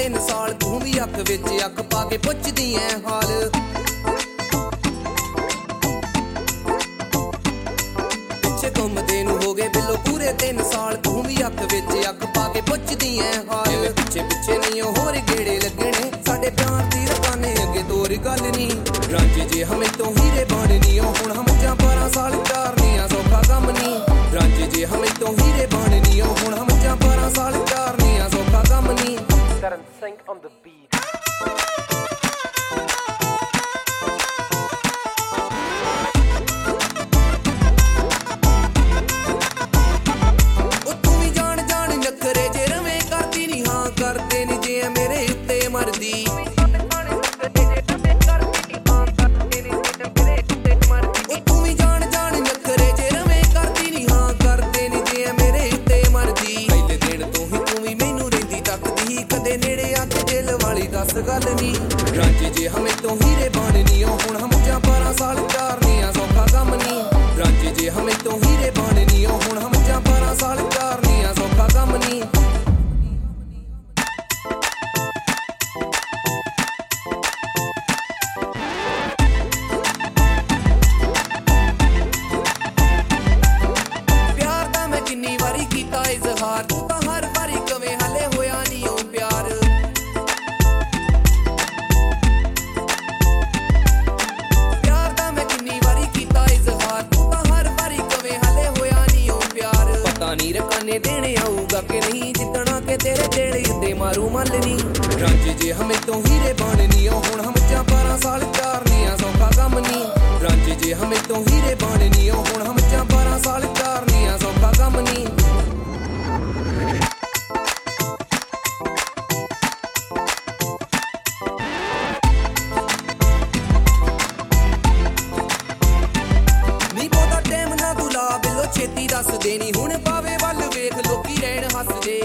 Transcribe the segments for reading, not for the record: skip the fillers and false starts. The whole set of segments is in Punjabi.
3 ਸਾਲ ਤੂੰ ਵੀ ਅੱਖ ਵਿੱਚ ਅੱਖ ਪਾ ਕੇ ਪੁੱਛਦੀ ਐ ਹਾਲ ਪਿੱਛੇ ਘੁੰਮਦੇ ਨੂੰ ਹੋ ਗਏ ਬਿੱਲੋ ਪੂਰੇ 3 ਸਾਲ ਤੂੰ ਵੀ ਅੱਖ ਵਿੱਚ ਅੱਖ ਪਾ ਕੇ ਪੁੱਛਦੀ ਐ ਹਾਲ ਪਿੱਛੇ ਪਿੱਛੇ ਨਹੀਂ ਹੋਰ ਗੇੜੇ ਲੱਗਣੇ ਸਾਡੇ ਪਿਆਰ ਦੀ ਰਕਾਨੇ ਅੱਗੇ ਤੋਰ ਗੱਲ ਨਹੀਂ ਰਾਂਝੇ ਜੇ ਹਮੇ ਤੋਂ ਹੀਰੇ ਬਣਨੀ ਹੁਣ ਹਮ ਜਾਂ 12 ਸਾਲ ਚਾਰਨੀਆਂ ਸੌਖਾ ਕੰਮ ਨਹੀਂ ਰਾਂਝੇ ਜੇ ਹਮੇ ਤੋਂ ਹੀਰੇ ਬਣਨੀ ਹੁਣ ਹਮ ਜਾਂ 12 ਸਾਲ ਚਾਰਨੀਆਂ ਸੌਖਾ ਕੰਮ ਨਹੀਂ Karan Singh on the beat. ਕਰਦੇ ਨੀ ਜੇ ਮੇਰੇ ਉੱਤੇ ਮਰਦੀ ਤੂੰ ਵੀ ਜਾਣ ਜਾਣ ਨਖਰੇ ਜੇ ਰਵੇਂ ਕਰਦੀ ਨੀ ਹਾਂ ਕਰਦੇ ਨੀ ਜੇ ਮੇਰੇ ਉੱਤੇ ਮਰਦੀ ਪਹਿਲੇ ਦਿਨ ਤੋਂ ਹੀ ਤੂੰ ਵੀ ਮੈਨੂੰ ਰਹਿੰਦੀ ਤੱਕਦੀ ਕਦੇ ਨੇੜੇ ਆ ਕੇ ਦਿਲ ਵਾਲੀ ਦੱਸ ਗੱਲ ਨੀ ਰਾਂਝੇ ਜੇ ਹਮੇ ਤੋਂ ਹੀਰੇ ਬਣਨੀ ਹੁਣ ਹਮ ਜਾਂ 12 ਸਾਲ ਚਾਰਨੀਆਂ ਸੌਖਾ ਕੰਮ ਨੀ ਰਾਂਝੇ ਜੇ ਹਮੇ ਤੋਂ ਹੀਰੇ ਬਣਨੀ ਹੁਣ ਹਮ ਜਾਂ 12 ਸਾਲ ਚਾਰਨੀਆਂ ਸੌਖਾ ਕੰਮ ਨੀ ਕਿੰਨੀ ਵਾਰੀ ਕੀਤਾ ਇਜ਼ਹਾਰ ਤੂੰ ਤਾਂ ਹਰ ਵਾਰੀ ਕਵੇਂ ਹਲੇ ਹੋਇਆ ਨਹੀਂ ਉਹ ਪਿਆਰ ਪਿਆਰ ਦਾ ਮੈਂ ਕਿੰਨੀ ਵਾਰੀ ਕੀਤਾ ਇਜ਼ਹਾਰ ਤੂੰ ਤਾਂ ਹਰ ਵਾਰੀ ਕਵੇਂ ਹਲੇ ਹੋਇਆ ਨਹੀਂ ਉਹ ਪਿਆਰ ਪਤਾ ਨਹੀਂ ਰਕਾਨੇ ਦੇਣੇ ਆਊਗਾ ਕਿ ਨਹੀਂ ਜਿੱਦਣਾ ਕਿ ਤੇਰੇ ਦੇੜੇ ਉੱਤੇ ਮਾਰੂ ਮੱਲ ਨਹੀਂ ਰਾਂਝੇ ਜੇ ਹਮੇ ਤੋਂ ਹੀਰੇ ਬਣਨੀ ਹੁਣ ਹਮ ਜਾਂ 12 ਸਾਲ ਚਾਰਨੀਆਂ ਸੌਖਾ ਕੰਮ ਨਹੀਂ ਰਾਂਝੇ ਜੇ ਹਮੇ ਤੋਂ ਹੀਰੇ ਬਣਨੀ ਹੁਣ ਹਮ ਜਾਂ 12 ਸਾਲ ਚਾਰਨੀਆਂ ਸੌਖਾ ਕੰਮ ਨਹੀਂ ਛੇਤੀ ਦੱਸ ਦੇ ਨੀ ਹੁਣ ਪਾਵੇ ਵੱਲ ਵੇਖ ਲੋਕੀ ਰਹਿਣ ਹੱਸਦੇ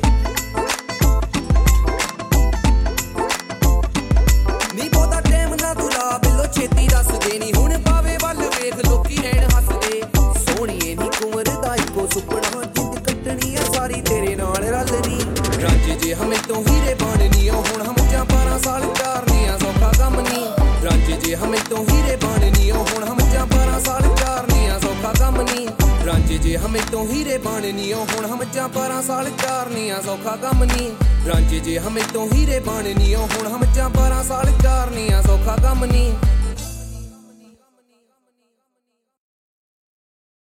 ਨੀ ਬਹੁਤਾ ਟਾਈਮ ਨਾ ਤੂੰ ਲਾ ਬਿੱਲੋ ਛੇਤੀ ਦੱਸ ਦੇ ਨੀ ਹੁਣ ਪਾਵੇ ਵੱਲ ਵੇਖ ਲੋਕੀ ਰਹਿਣ ਹੱਸਦੇ ਸੋਹਣੀਏ ਨੀ ਕੁੰਵਰ ਦਾ ਇੱਕੋ ਸੁਪਨਾ ਜਿੰਦ ਕੱਟਣੀ ਆ ਸਾਰੀ ਤੇਰੇ ਨਾਲ ਰਲਣੀ ਰਾਂਝੇ ਜੇ ਹਮੇ ਤੋਂ ਹੀਰੇ ਬਣਨੀ ਹੁਣ ਹਮ ਜਾਂ 12 ਸਾਲ ਚਾਰਨੀਆਂ ਸੌਖਾ ਕੰਮ ਨਹੀਂ ਰਾਂਝੇ ਜੇ ਹਮੇ ਤੋਂ ਹੀਰੇ ਬਣਨੀ ਹੁਣ ਹਮ ਜਾਂ 12 ਸਾਲ ਚਾਰਨੀਆਂ ਸੌਖਾ ਕੰਮ ਨਹੀਂ ਰਾਂਝੇ ਜੇ ਹਮੇ ਤੋਂ ਹੀਰੇ ਬਣਨੀ ਹੁਣ ਹਮ ਜਾਂ 12 ਸਾਲ ਚਾਰਨੀਆਂ ਸੌਖਾ ਕੰਮ ਨਹੀਂ ਰਾਂਝੇ ਜੇ ਹਮੇ ਤੋਂ ਹੀਰੇ ਬਣਨੀ ਹੁਣ ਹਮ ਜਾਂ 12 ਸਾਲ ਚਾਰਨੀਆਂ ਸੌਖਾ ਕੰਮ ਨਹੀਂ